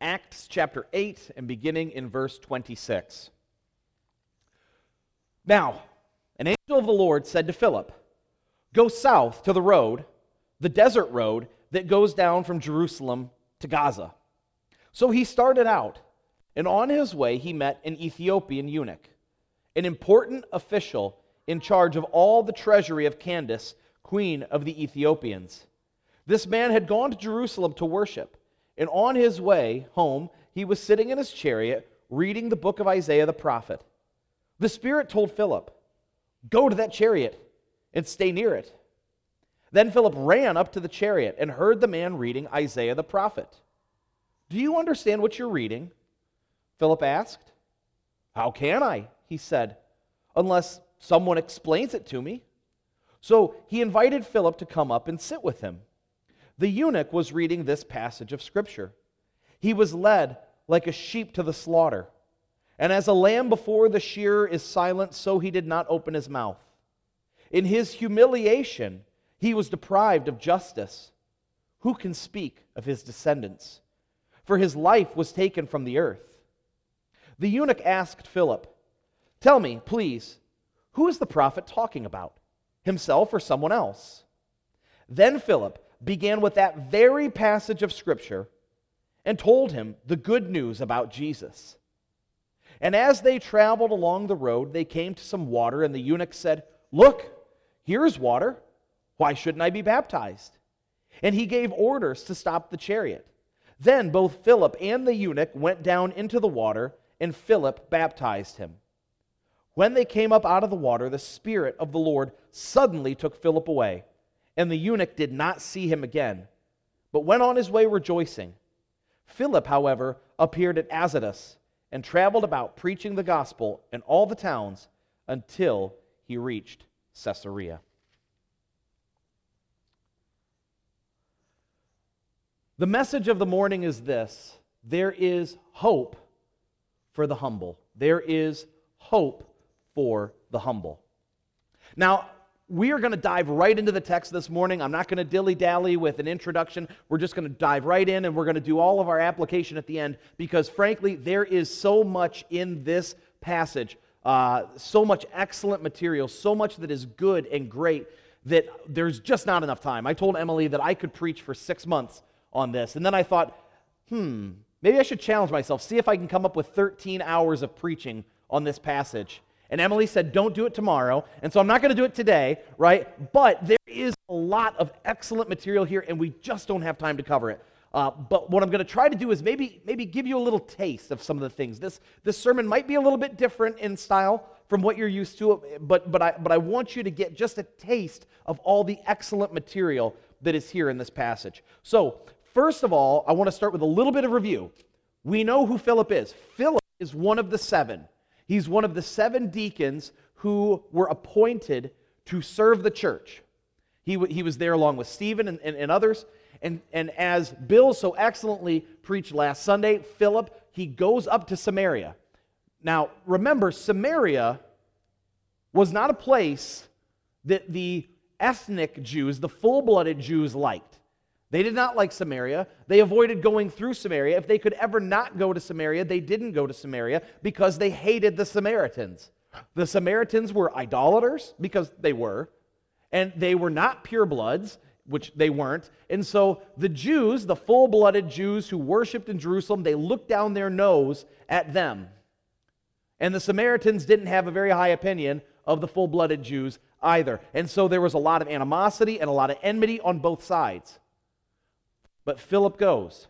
Acts chapter 8 and beginning in verse 26. Now, an angel of the Lord said to Philip, "Go south to the road, the desert road that goes down from Jerusalem to Gaza." So he started out, and on his way he met an Ethiopian eunuch, an important official in charge of all the treasury of Candace, queen of the Ethiopians. This man had gone to Jerusalem to worship, and on his way home he was sitting in his chariot reading the book of Isaiah the prophet. The Spirit told Philip, "Go to that chariot and stay near it." Then Philip ran up to the chariot and heard the man reading Isaiah the prophet. "Do you understand what you're reading?" Philip asked. "How can I?" he said, "unless someone explains it to me." So he invited Philip to come up and sit with him. The eunuch was reading this passage of Scripture. "He was led like a sheep to the slaughter, and as a lamb before the shearer is silent, so he did not open his mouth. In his humiliation, he was deprived of justice. Who can speak of his descendants? For his life was taken from the earth." The eunuch asked Philip, "Tell me, please, who is the prophet talking about, himself or someone else?" Then Philip began with that very passage of Scripture and told him the good news about Jesus. And as they traveled along the road, they came to some water, and the eunuch said, "Look, here is water. Why shouldn't I be baptized?" And he gave orders to stop the chariot. Then both Philip and the eunuch went down into the water, and Philip baptized him. When they came up out of the water, the Spirit of the Lord suddenly took Philip away, and the eunuch did not see him again, but went on his way rejoicing. Philip, however, appeared at Azotus and traveled about preaching the gospel in all the towns until he reached Caesarea. The message of the morning is this: there is hope for the humble. There is hope for the humble. Now, we are going to dive right into the text this morning. I'm not going to dilly-dally with an introduction. We're just going to dive right in, and we're going to do all of our application at the end, because frankly, there is so much in this passage, so much excellent material, so much that is good and great, that there's just not enough time. I told Emily that I could preach for 6 months on this, and then I thought, maybe I should challenge myself, see if I can come up with 13 hours of preaching on this passage. And Emily said, "Don't do it tomorrow." And so I'm not going to do it today, right? But there is a lot of excellent material here, and we just don't have time to cover it. But what I'm going to try to do is maybe give you a little taste of some of the things. This sermon might be a little bit different in style from what you're used to, but I want you to get just a taste of all the excellent material that is here in this passage. So, first of all, I want to start with a little bit of review. We know who Philip is. Philip is one of the 7. He's one of the 7 deacons who were appointed to serve the church. He was there along with Stephen and others. And as Bill so excellently preached last Sunday, Philip, he goes up to Samaria. Now, remember, Samaria was not a place that the ethnic Jews, the full-blooded Jews, liked. They did not like Samaria. They avoided going through Samaria. If they could ever not go to Samaria, they didn't go to Samaria because they hated the Samaritans. The Samaritans were idolaters, because they were, and they were not purebloods, which they weren't. And so the Jews, the full-blooded Jews who worshipped in Jerusalem, they looked down their nose at them. And the Samaritans didn't have a very high opinion of the full-blooded Jews either. And so there was a lot of animosity and a lot of enmity on both sides. But Philip goes.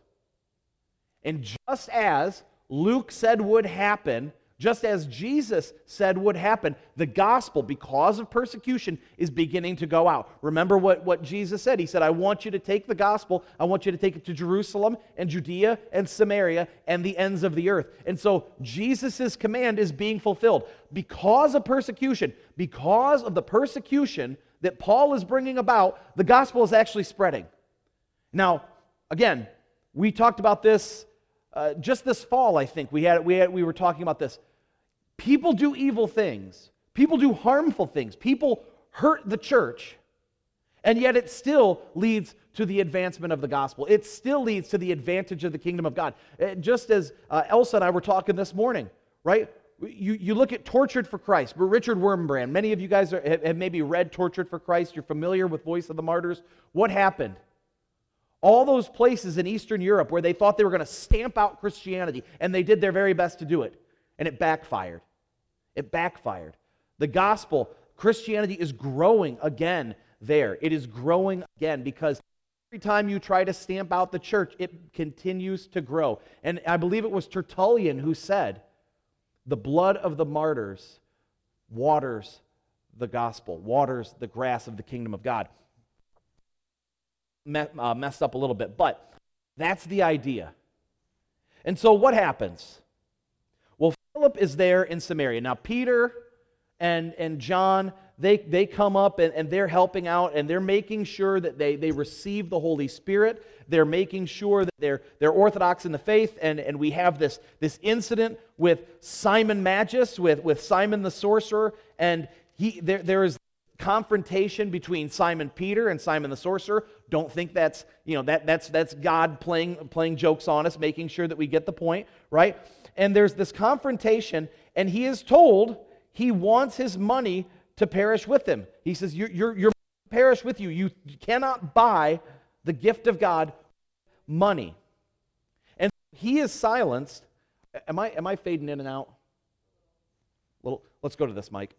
And just as Luke said would happen, just as Jesus said would happen, the gospel, because of persecution, is beginning to go out. Remember what Jesus said. He said, "I want you to take the gospel, I want you to take it to Jerusalem and Judea and Samaria and the ends of the earth." And so Jesus' command is being fulfilled. Because of persecution, because of the persecution that Paul is bringing about, the gospel is actually spreading. Now, again, we talked about this just this fall, I think. We were talking about this. People do evil things. People do harmful things. People hurt the church. And yet it still leads to the advancement of the gospel. It still leads to the advantage of the kingdom of God. Just as Elsa and I were talking this morning, right? You look at Tortured for Christ, Richard Wurmbrand. Many of you guys have maybe read Tortured for Christ. You're familiar with Voice of the Martyrs. What happened? All those places in Eastern Europe where they thought they were going to stamp out Christianity, and they did their very best to do it, and it backfired. It backfired. The gospel, Christianity is growing again there. It is growing again because every time you try to stamp out the church, it continues to grow. And I believe it was Tertullian who said, the blood of the martyrs waters the gospel, waters the grass of the kingdom of God. Messed up a little bit, but that's the idea. And so what happens? Well, Philip is there in Samaria. Now, Peter and John, they come up and they're helping out, and they're making sure that they receive the Holy Spirit. They're making sure that they're orthodox in the faith, and we have this incident with Simon Magus, with Simon the sorcerer, and there is confrontation between Simon Peter and Simon the sorcerer. Don't think that's that's God playing jokes on us, making sure that we get the point, right? And there's this confrontation, and he is told he wants his money to perish with him. He says, your perish with you. You cannot buy the gift of God money. And he is silenced. Am I fading in and out? Let's go to this, Mike.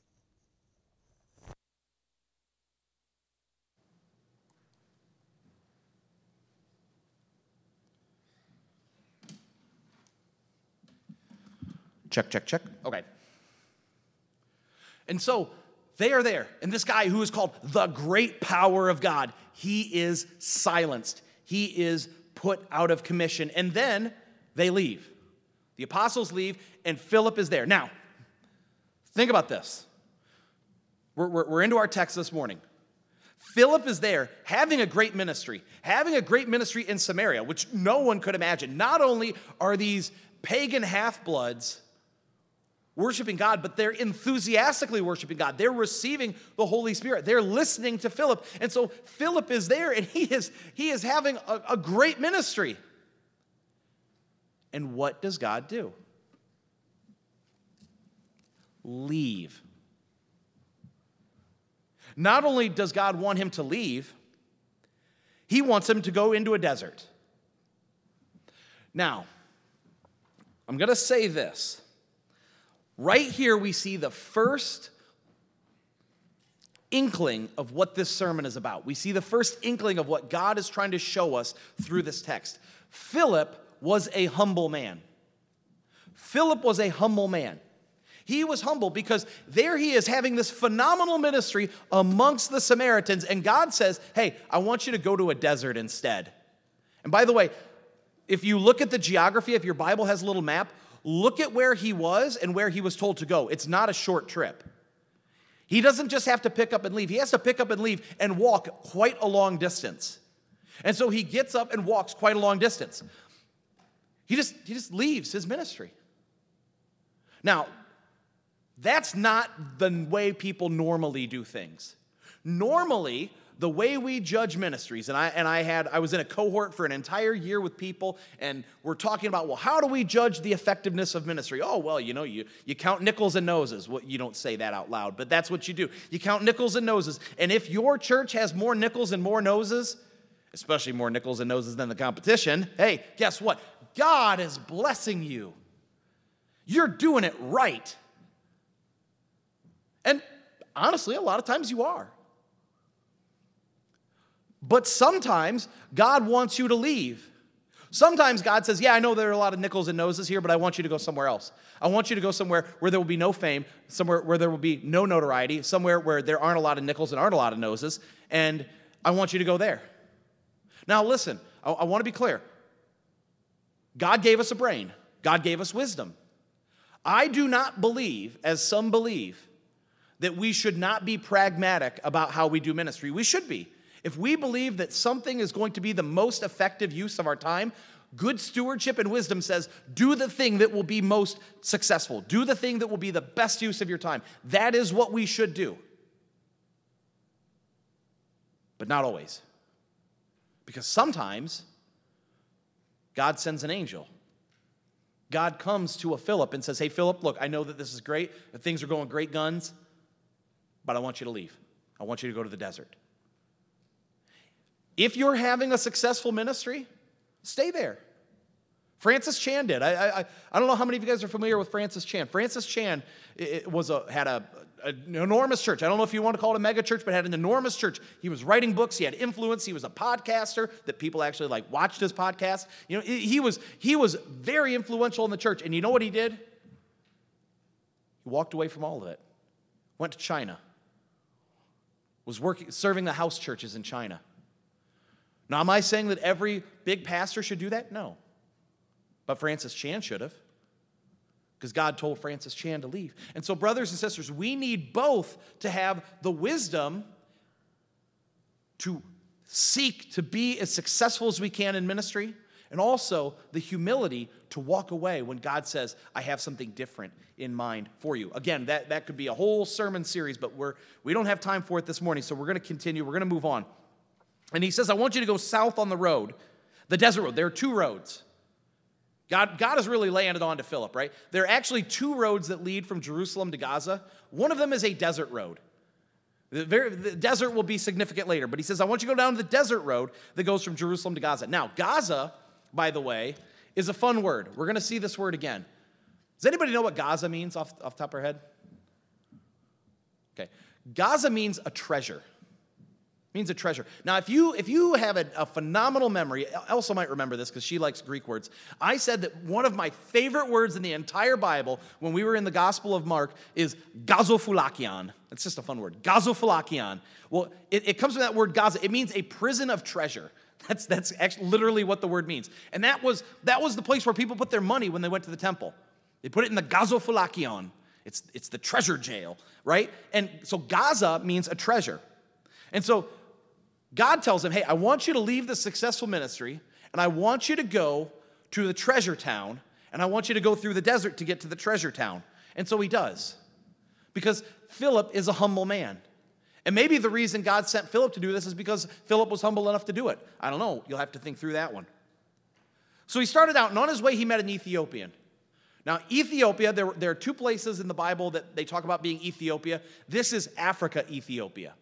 Check. Okay. And so they are there, and this guy who is called the great power of God, he is silenced. He is put out of commission, and then they leave. The apostles leave, and Philip is there. Now, think about this. We're into our text this morning. Philip is there having a great ministry in Samaria, which no one could imagine. Not only are these pagan half-bloods worshiping God, but they're enthusiastically worshiping God. They're receiving the Holy Spirit. They're listening to Philip. And so Philip is there, and he is having a great ministry. And what does God do? Leave. Not only does God want him to leave, he wants him to go into a desert. Now, I'm going to say this. Right here we see the first inkling of what this sermon is about. We see the first inkling of what God is trying to show us through this text. Philip was a humble man. Philip was a humble man. He was humble because there he is having this phenomenal ministry amongst the Samaritans, and God says, hey, I want you to go to a desert instead. And by the way, if you look at the geography, if your Bible has a little map, look at where he was and where he was told to go. It's not a short trip. He doesn't just have to pick up and leave. He has to pick up and leave and walk quite a long distance. And so he gets up and walks quite a long distance. He just leaves his ministry. Now, that's not the way people normally do things. Normally, the way we judge ministries, and I was in a cohort for an entire year with people, and we're talking about, well, how do we judge the effectiveness of ministry? Oh, well, you count nickels and noses. Well, you don't say that out loud, but that's what you do. You count nickels and noses, and if your church has more nickels and more noses, especially more nickels and noses than the competition, hey, guess what? God is blessing you. You're doing it right. And honestly, a lot of times you are. But sometimes God wants you to leave. Sometimes God says, yeah, I know there are a lot of nickels and noses here, but I want you to go somewhere else. I want you to go somewhere where there will be no fame, somewhere where there will be no notoriety, somewhere where there aren't a lot of nickels and aren't a lot of noses, and I want you to go there. Now listen, I want to be clear. God gave us a brain. God gave us wisdom. I do not believe, as some believe, that we should not be pragmatic about how we do ministry. We should be. If we believe that something is going to be the most effective use of our time, good stewardship and wisdom says, do the thing that will be most successful. Do the thing that will be the best use of your time. That is what we should do. but not always. Because sometimes God sends an angel. God comes to a Philip and says, hey, Philip, look, I know that this is great, that things are going great guns, but I want you to leave. I want you to go to the desert. If you're having a successful ministry, stay there. Francis Chan did. I don't know how many of you guys are familiar with Francis Chan. Francis Chan had an enormous church. I don't know if you want to call it a mega church, but had an enormous church. He was writing books. He had influence. He was a podcaster that people actually watched his podcast. You know, he was very influential in the church. And you know what he did? He walked away from all of it. Went to China. Was serving the house churches in China. Now, am I saying that every big pastor should do that? No. But Francis Chan should have, because God told Francis Chan to leave. And so, brothers and sisters, we need both to have the wisdom to seek to be as successful as we can in ministry, and also the humility to walk away when God says, I have something different in mind for you. Again, that could be a whole sermon series, but we don't have time for it this morning, so we're going to continue. We're going to move on. And he says, I want you to go south on the road, the desert road. There are two roads. God has really laying it on to Philip, right? There are actually two roads that lead from Jerusalem to Gaza. One of them is a desert road. The desert will be significant later, but he says, I want you to go down to the desert road that goes from Jerusalem to Gaza. Now, Gaza, by the way, is a fun word. We're going to see this word again. Does anybody know what Gaza means off the top of our head? Okay. Gaza means a treasure. Means a treasure. Now, if you have a phenomenal memory, Elsa might remember this because she likes Greek words. I said that one of my favorite words in the entire Bible when we were in the Gospel of Mark is gazophulakion. It's just a fun word. Gazophulakion. Well, it comes from that word Gaza. It means a prison of treasure. That's actually literally what the word means. And that was the place where people put their money when they went to the temple. They put it in the gazophulakion. It's the treasure jail, right? And so Gaza means a treasure. And so God tells him, hey, I want you to leave the successful ministry, and I want you to go to the treasure town, and I want you to go through the desert to get to the treasure town. And so he does, because Philip is a humble man. And maybe the reason God sent Philip to do this is because Philip was humble enough to do it. I don't know. You'll have to think through that one. So he started out, and on his way, he met an Ethiopian. Now, Ethiopia, there are two places in the Bible that they talk about being Ethiopia. This is Africa, Ethiopia.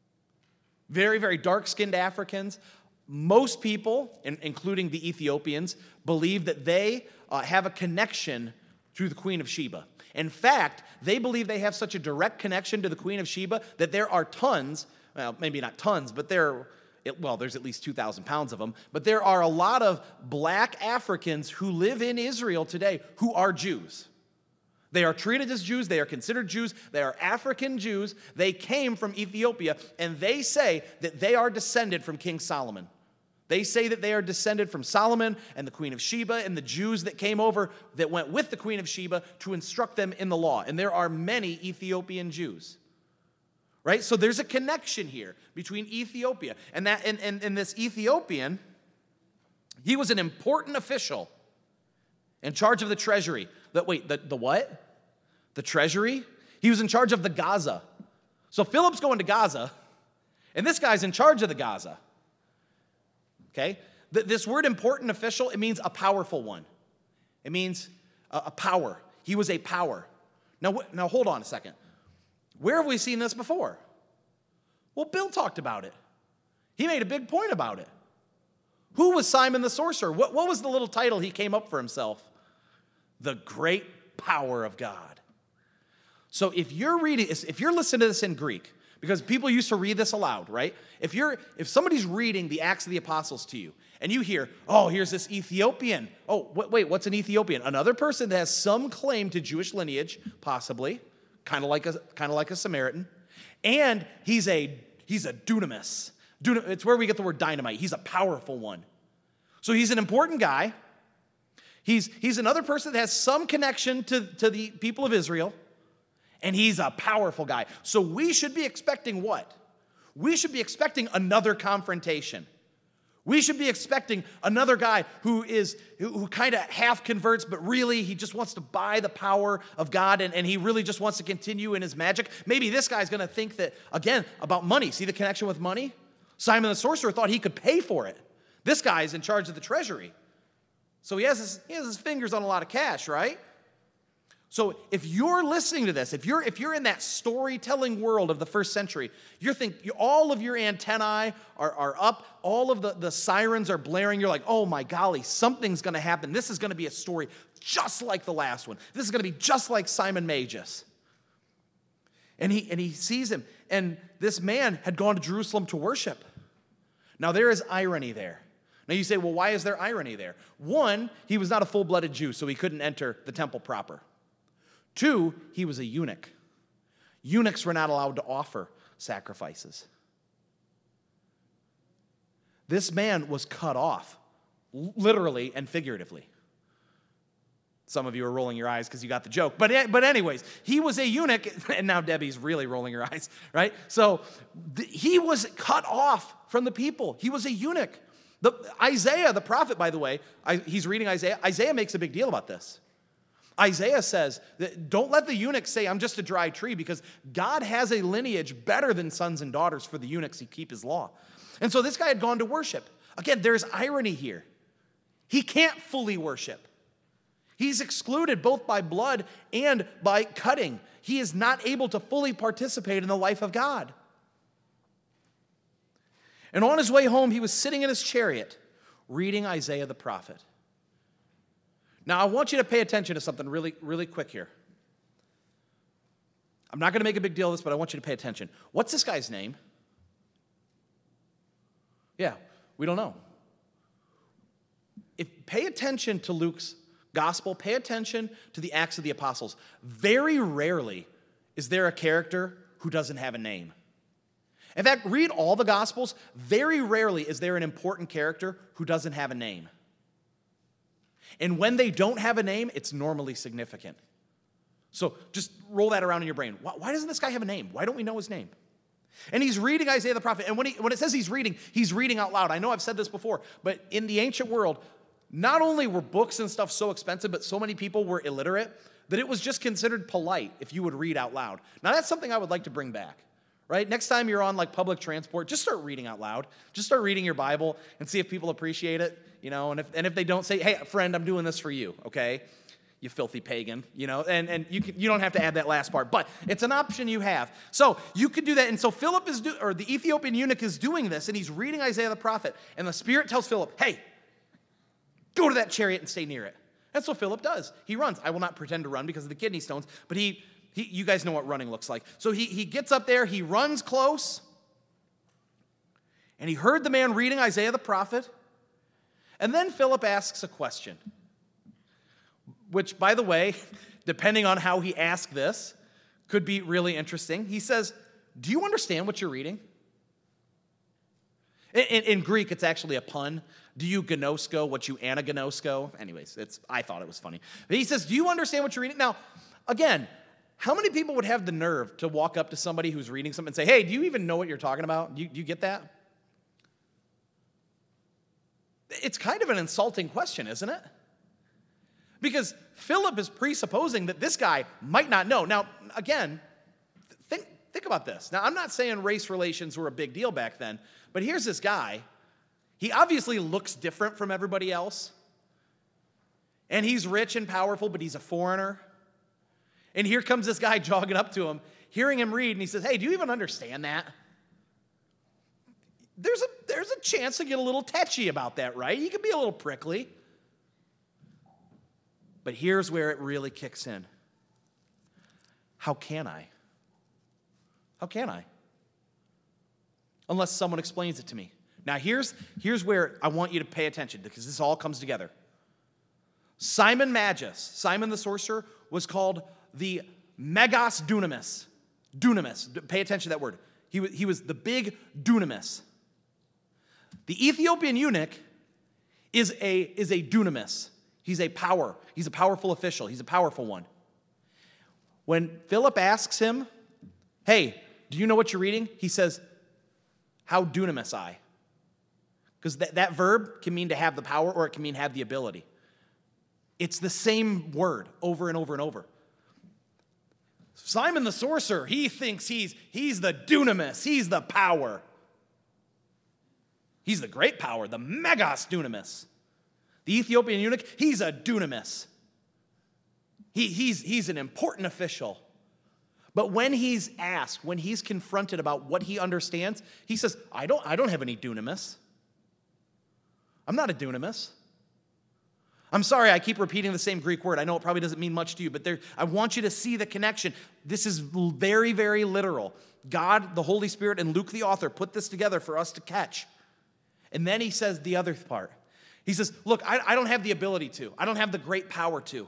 Very, very dark-skinned Africans. Most people, including the Ethiopians, believe that they have a connection to the Queen of Sheba. In fact, they believe they have such a direct connection to the Queen of Sheba that there are tons, well, maybe not tons, but there's at least 2,000 pounds of them, but there are a lot of black Africans who live in Israel today who are Jews. They are treated as Jews. They are considered Jews. They are African Jews. They came from Ethiopia, and they say that they are descended from King Solomon. They say that they are descended from Solomon and the Queen of Sheba and the Jews that came over that went with the Queen of Sheba to instruct them in the law. And there are many Ethiopian Jews. Right? So there's a connection here between Ethiopia. And this Ethiopian, he was an important official in charge of the treasury. The what? The treasury? He was in charge of the Gaza. So Philip's going to Gaza, and this guy's in charge of the Gaza. Okay? This word important official, it means a powerful one. It means a power. He was a power. Now hold on a second. Where have we seen this before? Well, Bill talked about it. He made a big point about it. Who was Simon the sorcerer? What was the little title he came up for himself? The great power of God. So if you're listening to this in Greek, because people used to read this aloud, right? If somebody's reading the Acts of the Apostles to you, and you hear, oh, here's this Ethiopian. Oh, wait, what's an Ethiopian? Another person that has some claim to Jewish lineage, possibly, kind of like a Samaritan, and he's a dunamis. It's where we get the word dynamite. He's a powerful one. So he's an important guy. He's another person that has some connection to the people of Israel, and he's a powerful guy. So we should be expecting what? We should be expecting another confrontation. We should be expecting another guy who kind of half converts, but really he just wants to buy the power of God, and he really just wants to continue in his magic. Maybe this guy's going to think that, again, about money. See the connection with money? Simon the sorcerer thought he could pay for it. This guy is in charge of the treasury. So he has his fingers on a lot of cash, right? So if you're listening to this, if you're in that storytelling world of the first century, all of your antennae are up, all of the sirens are blaring, you're like, oh my golly, something's going to happen. This is going to be a story just like the last one. This is going to be just like Simon Magus. And he sees him, and this man had gone to Jerusalem to worship. Now there is irony there. Now you say, well, why is there irony there? One, he was not a full-blooded Jew, so he couldn't enter the temple proper. Two, he was a eunuch. Eunuchs were not allowed to offer sacrifices. This man was cut off, literally and figuratively. Some of you are rolling your eyes because you got the joke. But anyways, he was a eunuch, and now Debbie's really rolling her eyes, right? So he was cut off from the people. He was a eunuch. Isaiah, the prophet, by the way, he's reading Isaiah. Isaiah makes a big deal about this. Isaiah says that don't let the eunuchs say, I'm just a dry tree, because God has a lineage better than sons and daughters for the eunuchs who keep his law. And so this guy had gone to worship. Again, there's irony here. He can't fully worship. He's excluded both by blood and by cutting. He is not able to fully participate in the life of God. And on his way home, he was sitting in his chariot reading Isaiah the prophet. Now, I want you to pay attention to something really, really quick here. I'm not going to make a big deal of this, but I want you to pay attention. What's this guy's name? Yeah, we don't know. Pay attention to Luke's gospel. Pay attention to the Acts of the Apostles. Very rarely is there a character who doesn't have a name. In fact, read all the Gospels. Very rarely is there an important character who doesn't have a name. And when they don't have a name, it's normally significant. So just roll that around in your brain. Why doesn't this guy have a name? Why don't we know his name? And he's reading Isaiah the prophet. And when it says he's reading out loud. I know I've said this before, but in the ancient world, not only were books and stuff so expensive, but so many people were illiterate that it was just considered polite if you would read out loud. Now that's something I would like to bring back. Right? Next time you're on like public transport, just start reading out loud. Just start reading your Bible and see if people appreciate it, and if they don't, say, hey, friend, I'm doing this for you, okay? You filthy pagan, and you don't have to add that last part, but it's an option you have. So you could do that. And so Philip the Ethiopian eunuch is doing this, and he's reading Isaiah the prophet, and the Spirit tells Philip, hey, go to that chariot and stay near it. That's what Philip does. He runs. I will not pretend to run because of the kidney stones, but you guys know what running looks like. So he gets up there, he runs close, and he heard the man reading Isaiah the prophet, and then Philip asks a question, which, by the way, depending on how he asked this, could be really interesting. He says, do you understand what you're reading? In Greek, it's actually a pun. Do you gnosko what you anagnosko? Anyways, I thought it was funny. But he says, do you understand what you're reading? Now, again, how many people would have the nerve to walk up to somebody who's reading something and say, hey, do you even know what you're talking about? Do you get that? It's kind of an insulting question, isn't it? Because Philip is presupposing that this guy might not know. Now, again, think about this. Now, I'm not saying race relations were a big deal back then, but here's this guy. He obviously looks different from everybody else. And he's rich and powerful, but he's a foreigner. And here comes this guy jogging up to him, hearing him read, and he says, hey, do you even understand that? There's a chance to get a little tetchy about that, right? He could be a little prickly. But here's where it really kicks in. How can I? How can I? Unless someone explains it to me. Now here's where I want you to pay attention, because this all comes together. Simon Magus, Simon the sorcerer, was called the Megas Dunamis. Dunamis. Pay attention to that word. He was the big dunamis. The Ethiopian eunuch is a dunamis. He's a power. He's a powerful official. He's a powerful one. When Philip asks him, hey, do you know what you're reading? He says, how dunamis I? Because that verb can mean to have the power, or it can mean have the ability. It's the same word over and over and over. Simon the sorcerer, he thinks he's the dunamis, he's the power. He's the great power, the megas dunamis. The Ethiopian eunuch, he's a dunamis. He's an important official. But when he's asked, when he's confronted about what he understands, he says, I don't have any dunamis. I'm not a dunamis. I'm sorry, I keep repeating the same Greek word. I know it probably doesn't mean much to you, but I want you to see the connection. This is very, very literal. God, the Holy Spirit, and Luke the author put this together for us to catch. And then he says the other part. He says, look, I don't have the ability to. I don't have the great power to.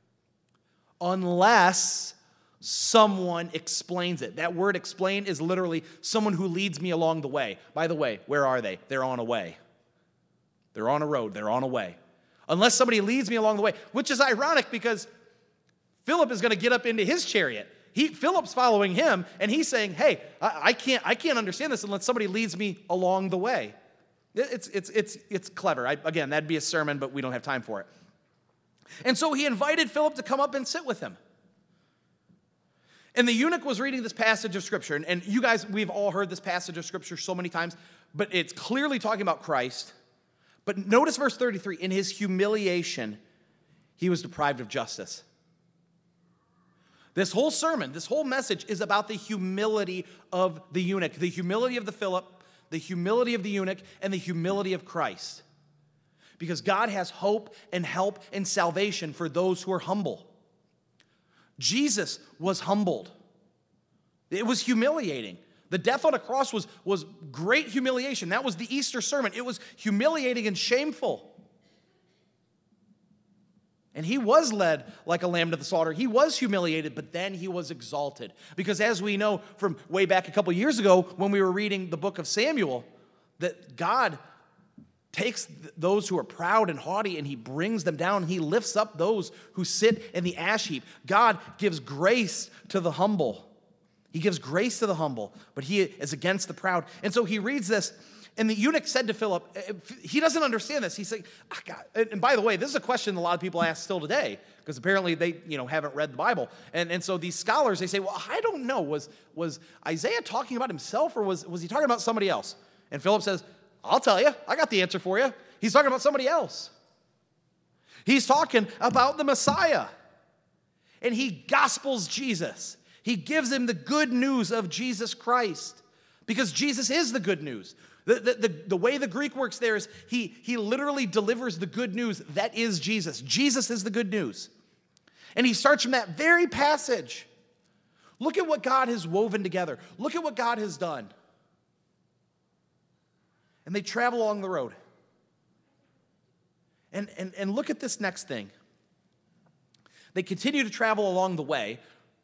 Unless someone explains it. That word explain is literally someone who leads me along the way. By the way, where are they? They're on a way. They're on a road. They're on a way. Unless somebody leads me along the way, which is ironic because Philip is going to get up into his chariot. Philip's following him, and he's saying, hey, I can't understand this unless somebody leads me along the way. It's clever. Again, that'd be a sermon, but we don't have time for it. And so he invited Philip to come up and sit with him. And the eunuch was reading this passage of Scripture. And you guys, we've all heard this passage of Scripture so many times, but it's clearly talking about Christ. But notice verse 33. In his humiliation, he was deprived of justice. This whole sermon, this whole message is about the humility of the eunuch, the humility of the Philip, the humility of the eunuch, and the humility of Christ. Because God has hope and help and salvation for those who are humble. Jesus was humbled. It was humiliating. The death on a cross was great humiliation. That was the Easter sermon. It was humiliating and shameful. And he was led like a lamb to the slaughter. He was humiliated, but then he was exalted. Because as we know from way back a couple years ago when we were reading the book of Samuel, that God takes those who are proud and haughty and he brings them down. He lifts up those who sit in the ash heap. God gives grace to the humble. He gives grace to the humble, but he is against the proud. And so he reads this, and the eunuch said to Philip, he doesn't understand this. He's like, and by the way, this is a question a lot of people ask still today, because apparently they haven't read the Bible. And so these scholars, they say, well, I don't know. Was Isaiah talking about himself, or was he talking about somebody else? And Philip says, I'll tell you. I got the answer for you. He's talking about somebody else. He's talking about the Messiah. And he gospels Jesus. He gives him the good news of Jesus Christ. Because Jesus is the good news. The way the Greek works there is he literally delivers the good news that is Jesus. Jesus is the good news. And he starts from that very passage. Look at what God has woven together. Look at what God has done. And they travel along the road. And look at this next thing. They continue to travel along the way.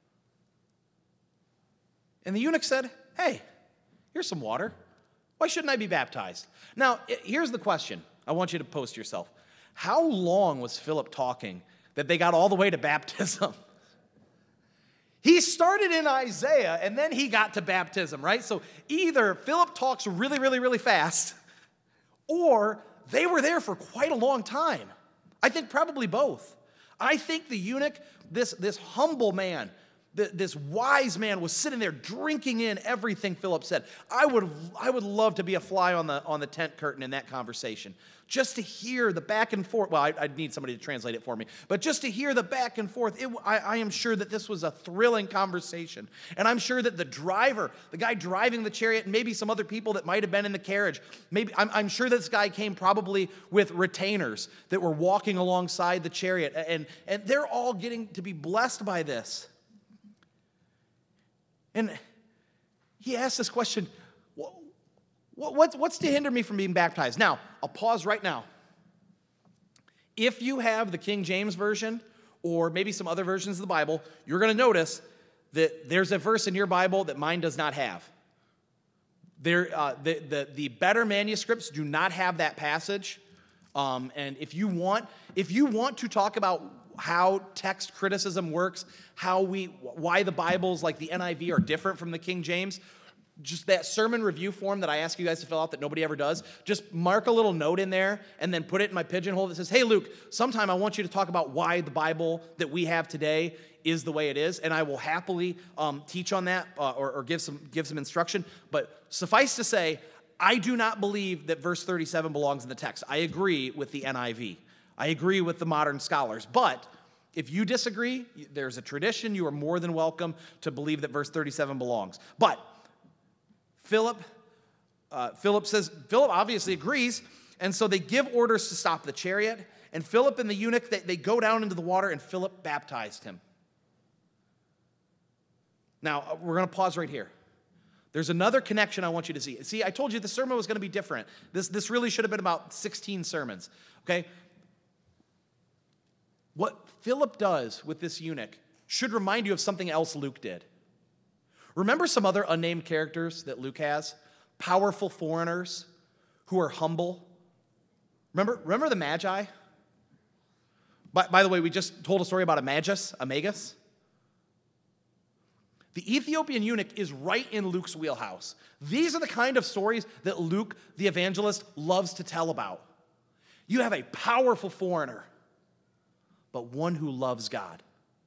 And the eunuch said, hey, here's some water. Why shouldn't I be baptized? Now, here's the question. I want you to post yourself. How long was Philip talking that they got all the way to baptism? He started in Isaiah, and then he got to baptism, right? So either Philip talks really, really, really fast, or they were there for quite a long time. I think probably both. I think the eunuch, this humble man, this wise man was sitting there drinking in everything Philip said. I would love to be a fly on the tent curtain in that conversation. Just to hear the back and forth. Well, I'd need somebody to translate it for me. But just to hear the back and forth, I am sure that this was a thrilling conversation. And I'm sure that the driver, the guy driving the chariot, and maybe some other people that might have been in the carriage, I'm sure this guy came probably with retainers that were walking alongside the chariot. And they're all getting to be blessed by this. And he asked this question, what's to hinder me from being baptized? Now, I'll pause right now. If you have the King James Version or maybe some other versions of the Bible, you're going to notice that there's a verse in your Bible that mine does not have. The better manuscripts do not have that passage. And if you want to talk about how text criticism works, why the Bibles like the NIV are different from the King James, just that sermon review form that I ask you guys to fill out that nobody ever does, just mark a little note in there and then put it in my pigeonhole that says, hey, Luke, sometime I want you to talk about why the Bible that we have today is the way it is, and I will happily teach on that or give some instruction. But suffice to say, I do not believe that verse 37 belongs in the text. I agree with the NIV. I agree with the modern scholars. But if you disagree, there's a tradition. You are more than welcome to believe that verse 37 belongs. But Philip obviously agrees, and so they give orders to stop the chariot, and Philip and the eunuch, they go down into the water, and Philip baptized him. Now, we're going to pause right here. There's another connection I want you to see. See, I told you the sermon was going to be different. This really should have been about 16 sermons, okay? What Philip does with this eunuch should remind you of something else Luke did. Remember some other unnamed characters that Luke has? Powerful foreigners who are humble. Remember the Magi? By the way, we just told a story about a magus. The Ethiopian eunuch is right in Luke's wheelhouse. These are the kind of stories that Luke, the evangelist, loves to tell about. You have a powerful foreigner, but one who loves God.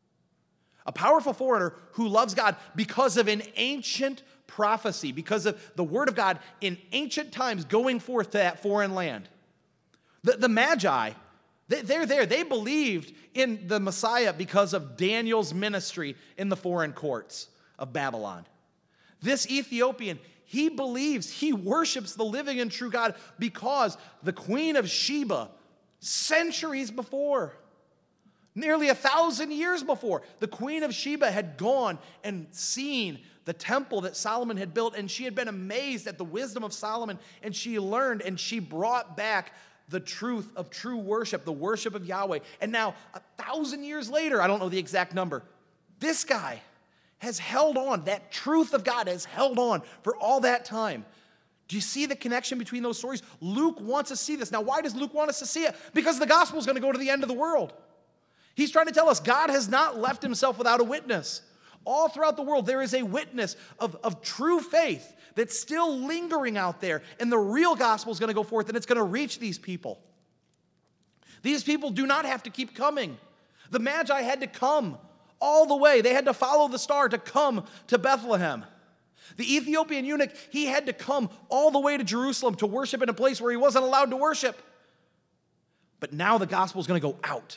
A powerful foreigner who loves God because of an ancient prophecy, because of the word of God in ancient times going forth to that foreign land. The Magi, they're there. They believed in the Messiah because of Daniel's ministry in the foreign courts of Babylon. This Ethiopian, he believes, he worships the living and true God because the Queen of Sheba, centuries before, nearly 1,000 years before, the Queen of Sheba had gone and seen the temple that Solomon had built, and she had been amazed at the wisdom of Solomon, and she learned and she brought back the truth of true worship, the worship of Yahweh. And now, 1,000 years later, I don't know the exact number, this guy has held on. That truth of God has held on for all that time. Do you see the connection between those stories? Luke wants us to see this. Now, why does Luke want us to see it? Because the gospel is going to go to the end of the world. He's trying to tell us God has not left himself without a witness. All throughout the world, there is a witness of true faith that's still lingering out there. And the real gospel is going to go forth, and it's going to reach these people. These people do not have to keep coming. The Magi had to come all the way. They had to follow the star to come to Bethlehem. The Ethiopian eunuch, he had to come all the way to Jerusalem to worship in a place where he wasn't allowed to worship. But now the gospel is going to go out.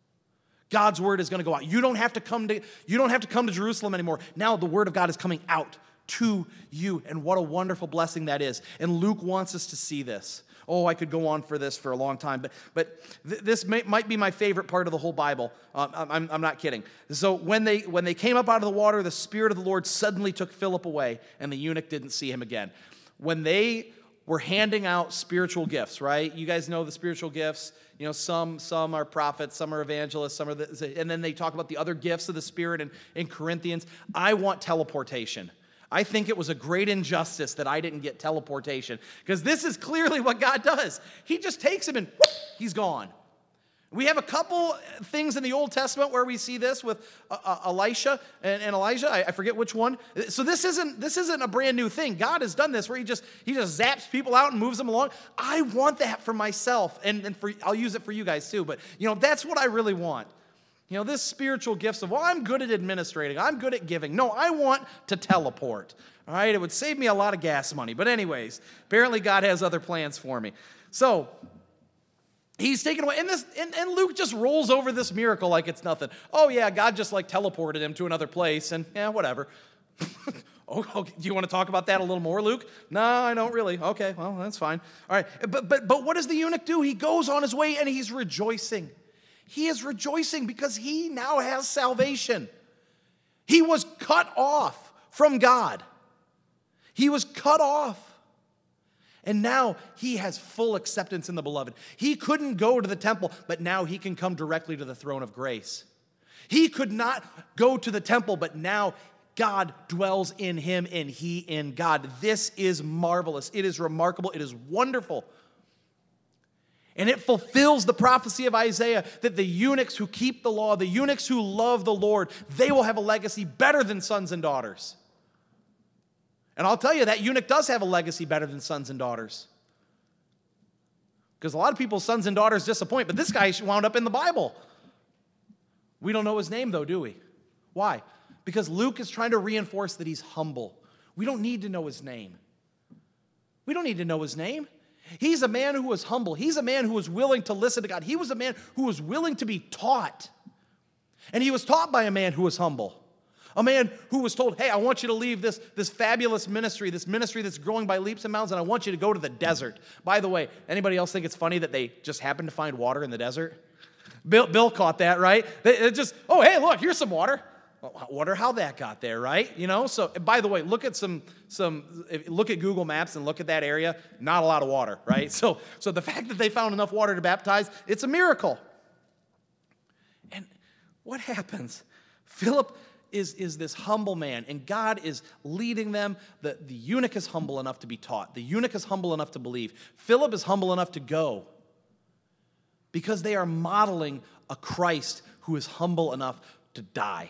God's word is going to go out. You don't have to come to Jerusalem anymore. Now the word of God is coming out to you. And what a wonderful blessing that is. And Luke wants us to see this. Oh, I could go on for this for a long time, but this might be my favorite part of the whole Bible. I'm not kidding. So when they came up out of the water, the Spirit of the Lord suddenly took Philip away, and the eunuch didn't see him again. When they were handing out spiritual gifts, right? You guys know the spiritual gifts. You know, some are prophets, some are evangelists, and then they talk about the other gifts of the Spirit in Corinthians. I want teleportation. I think it was a great injustice that I didn't get teleportation, because this is clearly what God does. He just takes him and whoop, he's gone. We have a couple things in the Old Testament where we see this with Elisha and Elijah. I forget which one. So this isn't a brand new thing. God has done this where he just zaps people out and moves them along. I want that for myself, and I'll use it for you guys too. But that's what I really want. This spiritual gifts of, well, I'm good at administrating. I'm good at giving. No, I want to teleport. All right, it would save me a lot of gas money. But anyways, apparently God has other plans for me. So he's taken away, and Luke just rolls over this miracle like it's nothing. Oh yeah, God just teleported him to another place, and yeah, whatever. Okay, do you want to talk about that a little more, Luke? No, I don't really. Okay, well, that's fine. All right, but what does the eunuch do? He goes on his way and he's rejoicing. He is rejoicing because he now has salvation. He was cut off from God. He was cut off. And now he has full acceptance in the beloved. He couldn't go to the temple, but now he can come directly to the throne of grace. He could not go to the temple, but now God dwells in him and he in God. This is marvelous. It is remarkable. It is wonderful. And it fulfills the prophecy of Isaiah that the eunuchs who keep the law, the eunuchs who love the Lord, they will have a legacy better than sons and daughters. And I'll tell you, that eunuch does have a legacy better than sons and daughters. Because a lot of people's sons and daughters disappoint, but this guy wound up in the Bible. We don't know his name, though, do we? Why? Because Luke is trying to reinforce that he's humble. We don't need to know his name. We don't need to know his name. He's a man who was humble. He's a man who was willing to listen to God. He was a man who was willing to be taught. And he was taught by a man who was humble. A man who was told, hey, I want you to leave this fabulous ministry, this ministry that's growing by leaps and bounds, and I want you to go to the desert. By the way, anybody else think it's funny that they just happened to find water in the desert? Bill caught that, right? They just, oh, hey, look, here's some water. Well, I wonder how that got there, right? You know, so by the way, look at look at Google Maps and look at that area, not a lot of water, right? So the fact that they found enough water to baptize, it's a miracle. And what happens? Philip is this humble man, and God is leading them. The eunuch is humble enough to be taught. The eunuch is humble enough to believe. Philip is humble enough to go because they are modeling a Christ who is humble enough to die.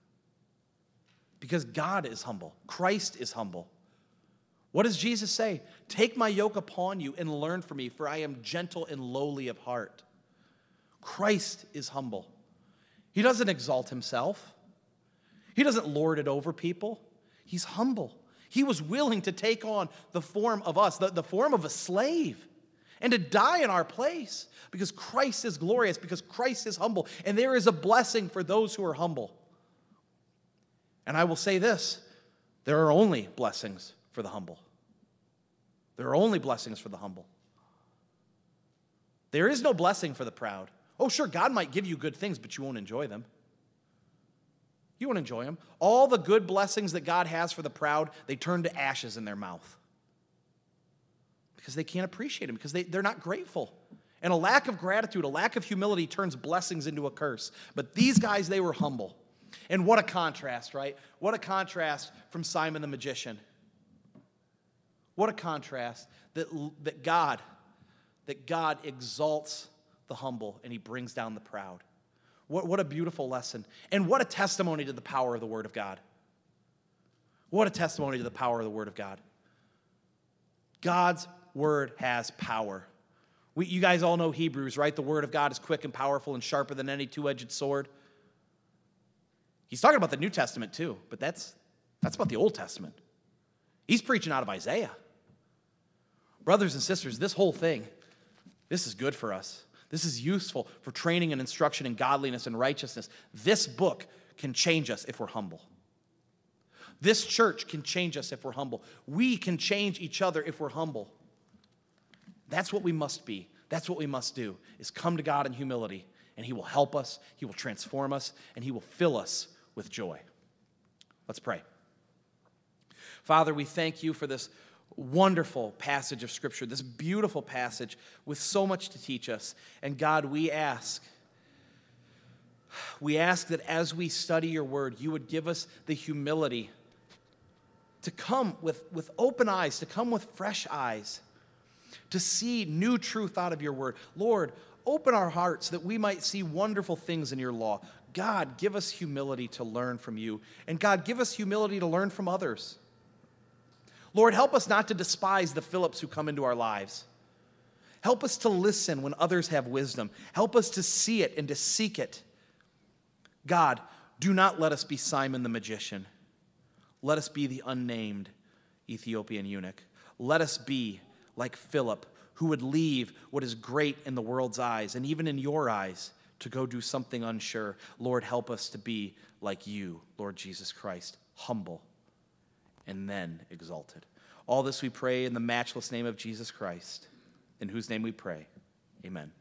Because God is humble. Christ is humble. What does Jesus say? Take my yoke upon you and learn from me, for I am gentle and lowly of heart. Christ is humble. He doesn't exalt himself. He doesn't lord it over people. He's humble. He was willing to take on the form of us, the form of a slave, and to die in our place because Christ is glorious, because Christ is humble. And there is a blessing for those who are humble. And I will say this, there are only blessings for the humble. There are only blessings for the humble. There is no blessing for the proud. Oh, sure, God might give you good things, but you won't enjoy them. You won't enjoy them. All the good blessings that God has for the proud, they turn to ashes in their mouth because they can't appreciate them, because they're not grateful. And a lack of gratitude, a lack of humility turns blessings into a curse. But these guys, they were humble. And what a contrast, right? What a contrast from Simon the magician. What a contrast that God exalts the humble and he brings down the proud. What a beautiful lesson. And what a testimony to the power of the Word of God. What a testimony to the power of the Word of God. God's Word has power. You guys all know Hebrews, right? The Word of God is quick and powerful and sharper than any two-edged sword. He's talking about the New Testament too, but that's about the Old Testament. He's preaching out of Isaiah. Brothers and sisters, this whole thing, this is good for us. This is useful for training and instruction in godliness and righteousness. This book can change us if we're humble. This church can change us if we're humble. We can change each other if we're humble. That's what we must be. That's what we must do, is come to God in humility, and he will help us, he will transform us, and he will fill us with joy. Let's pray. Father, we thank you for this wonderful passage of Scripture, this beautiful passage with so much to teach us. And God, we ask that as we study your word, you would give us the humility to come with open eyes, to come with fresh eyes, to see new truth out of your word. Lord, open our hearts that we might see wonderful things in your law. God, give us humility to learn from you. And God, give us humility to learn from others. Lord, help us not to despise the Philips who come into our lives. Help us to listen when others have wisdom. Help us to see it and to seek it. God, do not let us be Simon the magician. Let us be the unnamed Ethiopian eunuch. Let us be like Philip, who would leave what is great in the world's eyes and even in your eyes to go do something unsure. Lord, help us to be like you, Lord Jesus Christ, humble and then exalted. All this we pray in the matchless name of Jesus Christ, in whose name we pray. Amen.